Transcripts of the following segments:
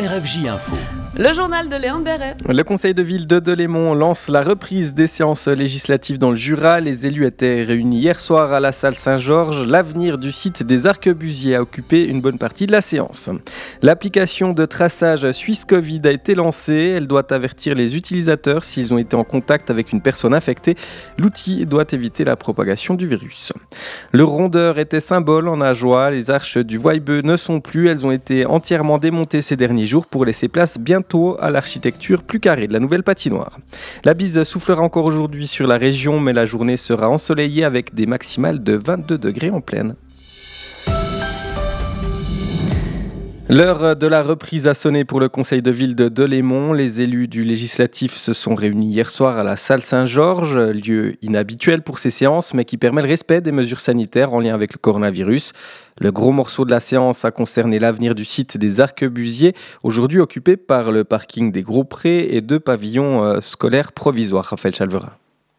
RFJ Info. Le journal de Léon Béret. Le conseil de ville de Delémont lance la reprise des séances législatives dans le Jura. Les élus étaient réunis hier soir à la salle Saint-Georges. L'avenir du site des Arquebusiers a occupé une bonne partie de la séance. L'application de traçage Suisse Covid a été lancée. Elle doit avertir les utilisateurs s'ils ont été en contact avec une personne infectée. L'outil doit éviter la propagation du virus. Le rondeur était symbole en Ajoie. Les arches du Voibeux ne sont plus. Elles ont été entièrement démontées ces derniers jours pour laisser place bientôt à l'architecture plus carrée de la nouvelle patinoire. La bise soufflera encore aujourd'hui sur la région, mais la journée sera ensoleillée avec des maximales de 22 degrés en pleine. L'heure de la reprise a sonné pour le conseil de ville de Delémont. Les élus du législatif se sont réunis hier soir à la salle Saint-Georges, lieu inhabituel pour ces séances, mais qui permet le respect des mesures sanitaires en lien avec le coronavirus. Le gros morceau de la séance a concerné l'avenir du site des Arquebusiers, aujourd'hui occupé par le parking des Gros Prés et 2 pavillons scolaires provisoires. Raphaël Chalverin.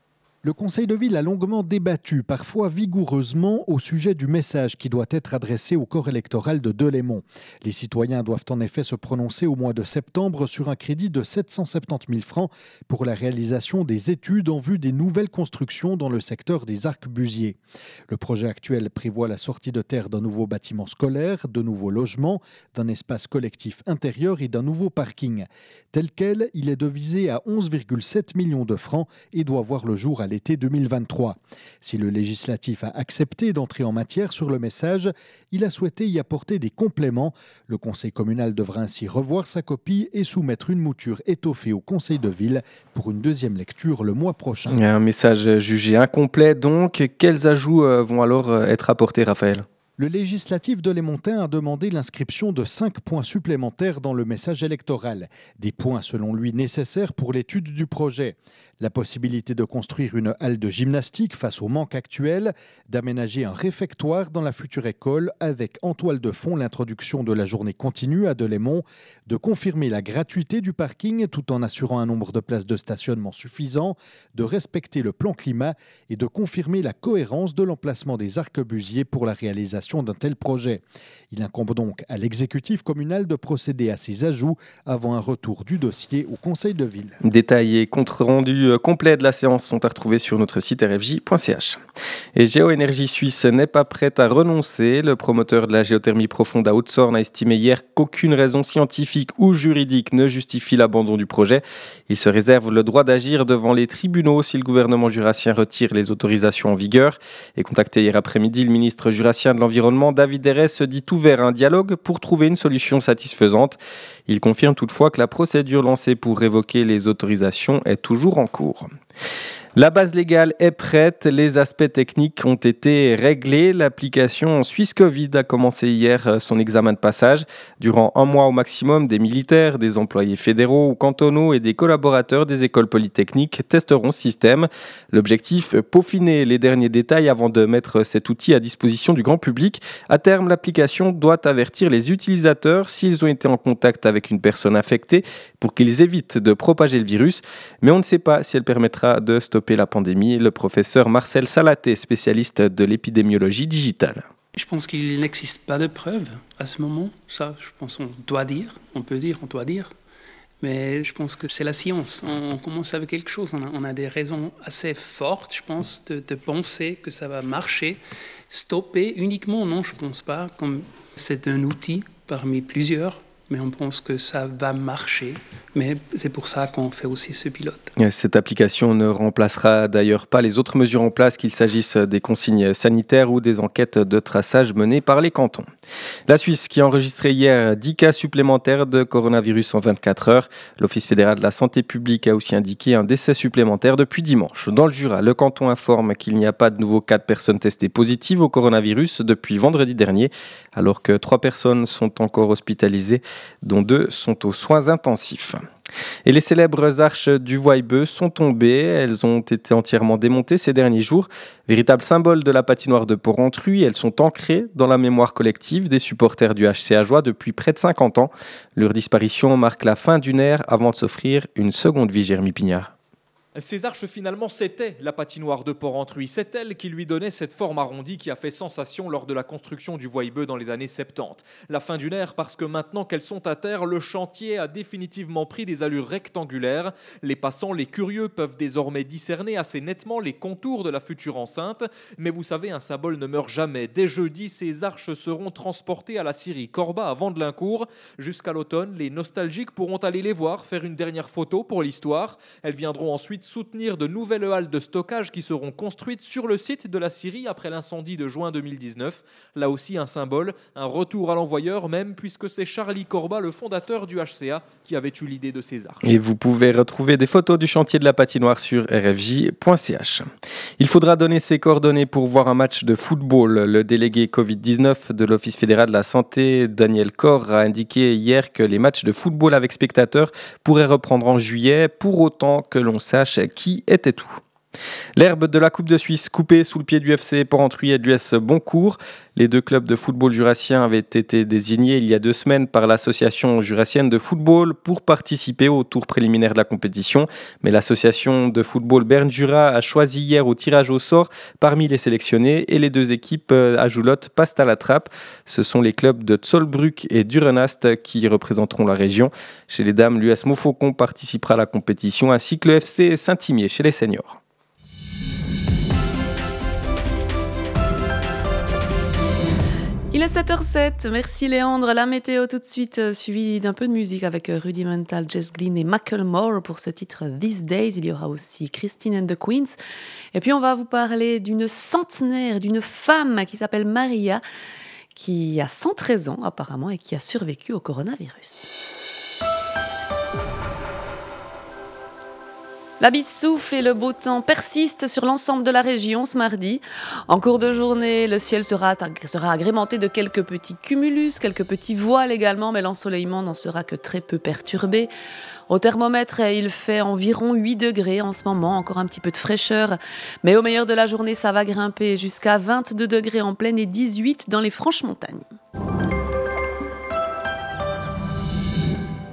Le conseil de ville a longuement débattu, parfois vigoureusement, au sujet du message qui doit être adressé au corps électoral de Delémont. Les citoyens doivent en effet se prononcer au mois de septembre sur un crédit de 770 000 francs pour la réalisation des études en vue des nouvelles constructions dans le secteur des Arquebusiers. Le projet actuel prévoit la sortie de terre d'un nouveau bâtiment scolaire, de nouveaux logements, d'un espace collectif intérieur et d'un nouveau parking. Tel quel, il est devisé à 11,7 millions de francs et doit voir le jour à l'été 2023. Si le législatif a accepté d'entrer en matière sur le message, il a souhaité y apporter des compléments. Le conseil communal devra ainsi revoir sa copie et soumettre une mouture étoffée au conseil de ville pour une deuxième lecture le mois prochain. Un message jugé incomplet donc. Quels ajouts vont alors être apportés, Raphaël ? Le législatif delémontain a demandé l'inscription de 5 points supplémentaires dans le message électoral. Des points selon lui nécessaires pour l'étude du projet. La possibilité de construire une halle de gymnastique face au manque actuel, d'aménager un réfectoire dans la future école avec en toile de fond l'introduction de la journée continue à Delémont, de confirmer la gratuité du parking tout en assurant un nombre de places de stationnement suffisant, de respecter le plan climat et de confirmer la cohérence de l'emplacement des Arquebusiers pour la réalisation d'un tel projet. Il incombe donc à l'exécutif communal de procéder à ces ajouts avant un retour du dossier au conseil de ville. Détails et compte rendu complet de la séance sont à retrouver sur notre site rfj.ch. Et Géoénergie Suisse n'est pas prête à renoncer. Le promoteur de la géothermie profonde à Haute-Sorne a estimé hier qu'aucune raison scientifique ou juridique ne justifie l'abandon du projet. Il se réserve le droit d'agir devant les tribunaux si le gouvernement jurassien retire les autorisations en vigueur. Et contacté hier après-midi, le ministre jurassien de l'Environnement, David Herret, se dit ouvert à un dialogue pour trouver une solution satisfaisante. Il confirme toutefois que la procédure lancée pour révoquer les autorisations est toujours en cours. La base légale est prête, les aspects techniques ont été réglés. L'application Suisse Covid a commencé hier son examen de passage. Durant un mois au maximum, des militaires, des employés fédéraux ou cantonaux et des collaborateurs des écoles polytechniques testeront ce système. L'objectif, peaufiner les derniers détails avant de mettre cet outil à disposition du grand public. À terme, l'application doit avertir les utilisateurs s'ils ont été en contact avec une personne infectée pour qu'ils évitent de propager le virus. Mais on ne sait pas si elle permettra de stopper la pandémie. Le professeur Marcel Salaté, spécialiste de l'épidémiologie digitale. Je pense qu'il n'existe pas de preuves à ce moment. Ça, je pense qu'on doit dire, on peut dire, on doit dire. Mais je pense que c'est la science. On commence avec quelque chose. On a des raisons assez fortes, je pense, de penser que ça va marcher. Stopper uniquement, non, je ne pense pas. Comme c'est un outil parmi plusieurs. Mais on pense que ça va marcher. Mais c'est pour ça qu'on fait aussi ce pilote. Cette application ne remplacera d'ailleurs pas les autres mesures en place, qu'il s'agisse des consignes sanitaires ou des enquêtes de traçage menées par les cantons. La Suisse qui a enregistré hier 10 cas supplémentaires de coronavirus en 24 heures. L'Office fédéral de la santé publique a aussi indiqué un décès supplémentaire depuis dimanche. Dans le Jura, le canton informe qu'il n'y a pas de nouveaux cas de personnes testées positives au coronavirus depuis vendredi dernier, alors que 3 personnes sont encore hospitalisées, dont 2 sont aux soins intensifs. Et les célèbres arches du Voibeux sont tombées. Elles ont été entièrement démontées ces derniers jours. Véritable symbole de la patinoire de Porrentruy, elles sont ancrées dans la mémoire collective des supporters du HC Ajoie depuis près de 50 ans. Leur disparition marque la fin d'une ère avant de s'offrir une seconde vie, Jérémy Pignard. Ces arches finalement c'était la patinoire de Porrentruy, c'est elle qui lui donnait cette forme arrondie qui a fait sensation lors de la construction du Voillebeu dans les années 70. La fin d'une ère parce que maintenant qu'elles sont à terre, le chantier a définitivement pris des allures rectangulaires. Les passants, les curieux peuvent désormais discerner assez nettement les contours de la future enceinte. Mais vous savez, un symbole ne meurt jamais. Dès jeudi, ces arches seront transportées à la scierie Corba à Vandelincourt. Jusqu'à l'automne, les nostalgiques pourront aller les voir, faire une dernière photo pour l'histoire. Elles viendront ensuite soutenir de nouvelles halles de stockage qui seront construites sur le site de la scierie après l'incendie de juin 2019. Là aussi un symbole, un retour à l'envoyeur même, puisque c'est Charlie Corba, le fondateur du HCA, qui avait eu l'idée de ces arches. Et vous pouvez retrouver des photos du chantier de la patinoire sur rfj.ch. Il faudra donner ses coordonnées pour voir un match de football. Le délégué Covid-19 de l'Office fédéral de la santé, Daniel Corr, a indiqué hier que les matchs de football avec spectateurs pourraient reprendre en juillet, pour autant que l'on sache qui était où. L'herbe de la Coupe de Suisse coupée sous le pied du FC Porrentruy et de l'US Boncourt. Les deux clubs de football jurassien avaient été désignés il y a 2 semaines par l'association jurassienne de football pour participer au tour préliminaire de la compétition. Mais l'association de football Berne-Jura a choisi hier au tirage au sort parmi les sélectionnés et les 2 équipes à Joulotte passent à la trappe. Ce sont les clubs de Zollbrück et Durenast qui représenteront la région. Chez les dames, l'US Montfaucon participera à la compétition ainsi que le FC Saint-Imier chez les seniors. Il est 7h07, merci Léandre. La météo tout de suite, suivi d'un peu de musique avec Rudimental, Jess Glynn et Macklemore pour ce titre These Days. Il y aura aussi Christine and the Queens. Et puis on va vous parler d'une centenaire, d'une femme qui s'appelle Maria, qui a 113 ans apparemment et qui a survécu au coronavirus. La bise souffle et le beau temps persistent sur l'ensemble de la région ce mardi. En cours de journée, le ciel sera agrémenté de quelques petits cumulus, quelques petits voiles également, mais l'ensoleillement n'en sera que très peu perturbé. Au thermomètre, il fait environ 8 degrés en ce moment, encore un petit peu de fraîcheur. Mais au meilleur de la journée, ça va grimper jusqu'à 22 degrés en plaine et 18 dans les Franches-Montagnes.